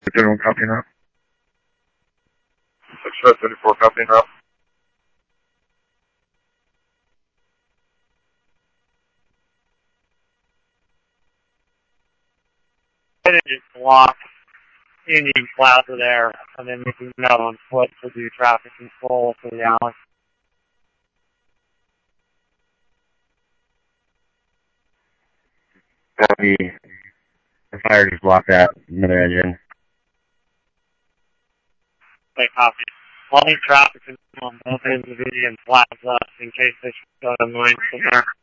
General copying up. 6534 copying up. And then just block Indian Plaza there, and then we can go out on foot to do traffic control for the alley. Copy. The fire just blocked that another engine. Okay, copy. I'll need traffic control on both ends of Indian Plaza in case they should go to mine from there.